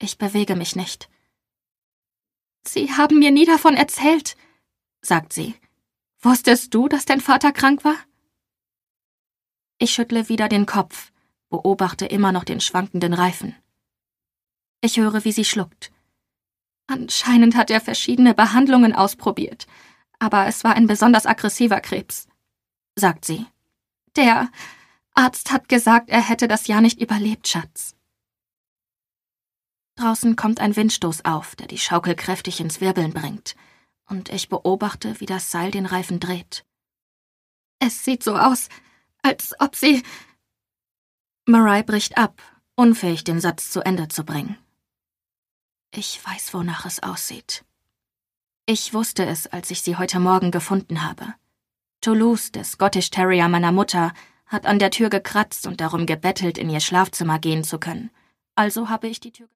Ich bewege mich nicht. »Sie haben mir nie davon erzählt«, sagt sie. »Wusstest du, dass dein Vater krank war?« Ich schüttle wieder den Kopf, beobachte immer noch den schwankenden Reifen. Ich höre, wie sie schluckt. »Anscheinend hat er verschiedene Behandlungen ausprobiert, aber es war ein besonders aggressiver Krebs«, sagt sie. »Der Arzt hat gesagt, er hätte das Jahr nicht überlebt, Schatz.« Draußen kommt ein Windstoß auf, der die Schaukel kräftig ins Wirbeln bringt, und ich beobachte, wie das Seil den Reifen dreht. »Es sieht so aus, als ob sie...« Marai bricht ab, unfähig, den Satz zu Ende zu bringen. Ich weiß, wonach es aussieht. Ich wusste es, als ich sie heute Morgen gefunden habe. Toulouse, der Scottish Terrier meiner Mutter, hat an der Tür gekratzt und darum gebettelt, in ihr Schlafzimmer gehen zu können. Also habe ich die Tür